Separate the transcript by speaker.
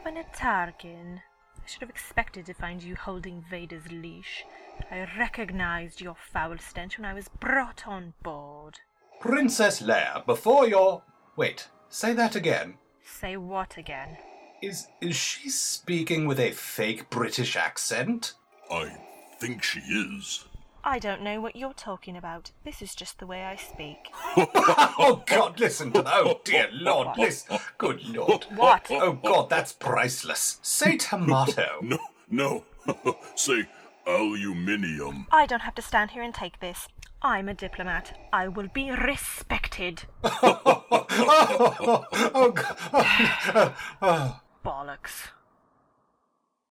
Speaker 1: Cabinet Tarkin. I should have expected to find you holding Vader's leash. I recognized your foul stench when I was brought on board.
Speaker 2: Princess Leia, before your... Wait, say that again.
Speaker 1: Say what again?
Speaker 2: Is she speaking with a fake British accent?
Speaker 3: I think she is.
Speaker 1: I don't know what you're talking about. This is just the way I speak.
Speaker 2: Oh, God, listen to that. Oh, dear Lord, listen. Good Lord.
Speaker 1: What?
Speaker 2: Oh, God, that's priceless. Say tomato.
Speaker 3: No. Say aluminium.
Speaker 1: I don't have to stand here and take this. I'm a diplomat. I will be respected.
Speaker 2: Oh, God.
Speaker 1: Bollocks.